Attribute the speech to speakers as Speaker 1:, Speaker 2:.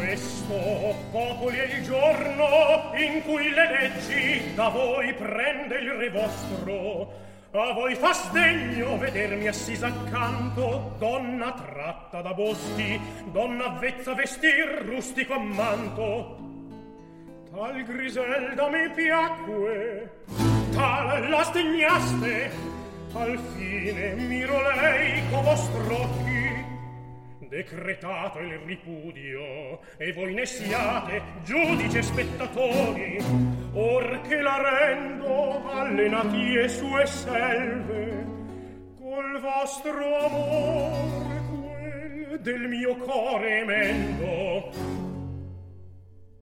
Speaker 1: questo popoli è il giorno in cui le leggi da voi prende il re vostro. A voi fa sdegno vedermi assisa accanto, donna tratta da boschi, donna avvezza vestir rustico ammanto. Tal Griselda mi piacque, tal la sdegnaste, al fine miro lei co vostr'occhi. Decretato il ripudio, e voi ne siate giudici e spettatori, or che la rendo alle natie sue selve, col vostro amor quel del mio core emendo,